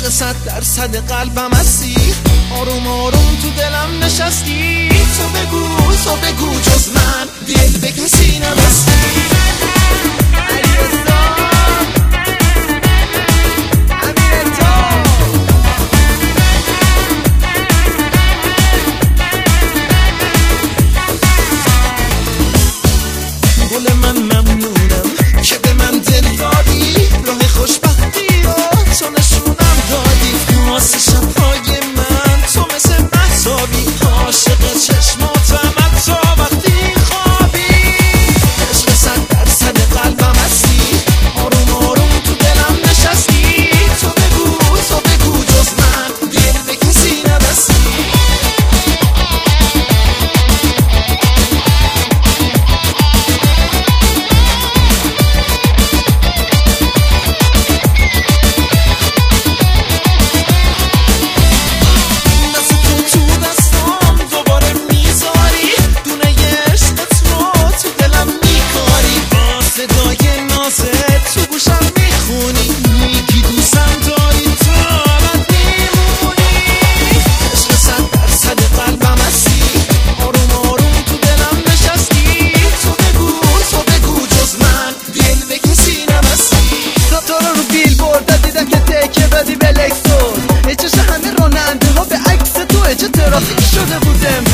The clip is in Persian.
عشق 100% قلبم هستی، آروم آروم تو دلم نشستی. تو بگو جز من دل به کسی نبستی. گل من ممنونم که به من دل دادی، راه خوشبختی رو تو نشونم دادی. واسه شبهای من تو مثل مهتابی، عاشق چشماتم حتی وقتی خوابی. عشق 100% قلبم هستی، آروم آروم تو دلم نشستی. تو بگو جز من دل به کسی نبستی. تو گوشم میخونی میگی دوستم داری تو ابد میمونی. عشق 100% قلبم هستی، آروم آروم تو دلم نشستی. تو بگو جز من دل به کسی نبستی. تو رو بیل برده دیدم که تکه بدی به لکسون، چه همه راننده ها به عکس تو چه ترافیک شده بودم.